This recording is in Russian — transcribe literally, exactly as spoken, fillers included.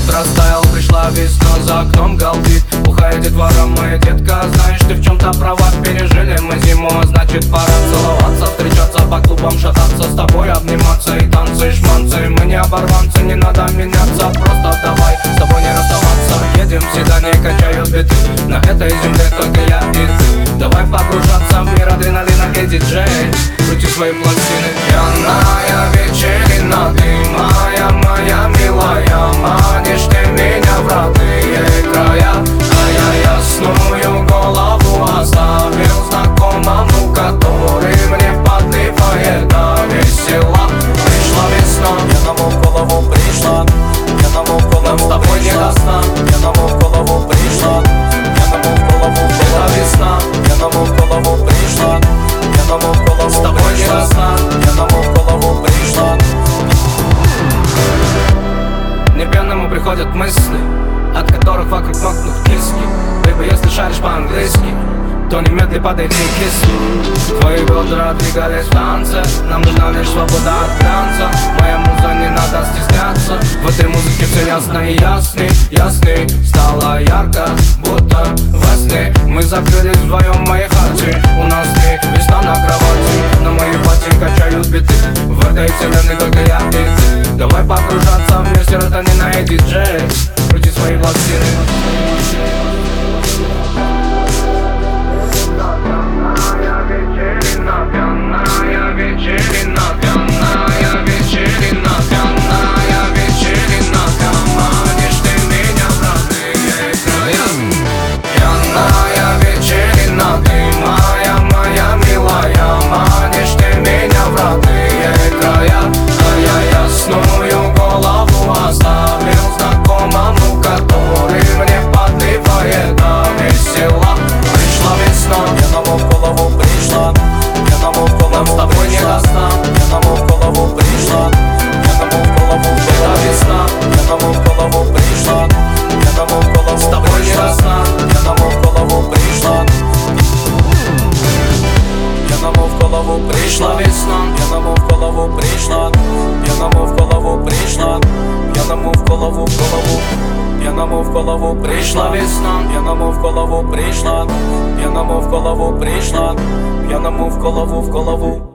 растаял, пришла весна, за окном галдит бухая детвора, моя детка. Знаешь, ты в чем-то права, пережили мы зиму, а значит пора целоваться, встречаться по клубам, шататься, с тобой обниматься и танцы, шманцы. Мы не оборванцы, не надо меняться, просто давай с тобой не расставаться. Едем в седане, качают биты, на этой земле только я и ты. Давай погружаться в мир адреналина и диджей, крути свои пластины. Пьяная вечерина, ты моя, моя милая, манишь ты меня в родные края. А я ясную голову оставил знакомому, который мне подливает до весела. Пришла весна, пьяному в голову пришла, пьяному в голову нам с тобой не до сна. пьяному в голову пришла, пьяному в голову Это весна, пьяному в голову пришла, пьяному в голову с тобой не до сна. пьяному в голову пришла. Не пьяному приходят мысли, от которых вокруг мокнут киски. Бэйби, если шаришь по-английски, то немедли падай, не кисли. Твои бедра двигались в танце, нам нужна лишь свобода от глянца. Моя муза, не надо стесняться, в этой музыке все ясно и ясный, ясный. Стало ярко, будто во сне. Мы закрылись вдвоем в моей хате, у нас не весна на кровати. На моей пати качают биты, в этой вселенной только я и ты. Давай погружаться в мир серотонина и диджей, крути свои пластины. Пьяная вечерина, пьяная вечерина, пьяная вечерина, манишь ты меня в родные края. Пьяная вечерина, ты моя, моя милая, манишь ты меня в родные края. А я ясную голову оставил знакомому, который мне подливает до весела. Пришла весна, Пьяному в голову пришла, пьяному в нам с голову тобой не до сна. пьяному в голову пришла, пьяному в голову Это весна, пьяному в голову пришла, пьяному в голову с тобой не до сна. пьяному в голову пришла, пьяному в голову Пришла пришла весна, пьяному в голову пришла, пьяному в голову пришла, пьяному в голову в голову, пьяному в голову пришла пришла весна. пьяному в голову пришла, пьяному в голову пришла, пьяному в голову в голову.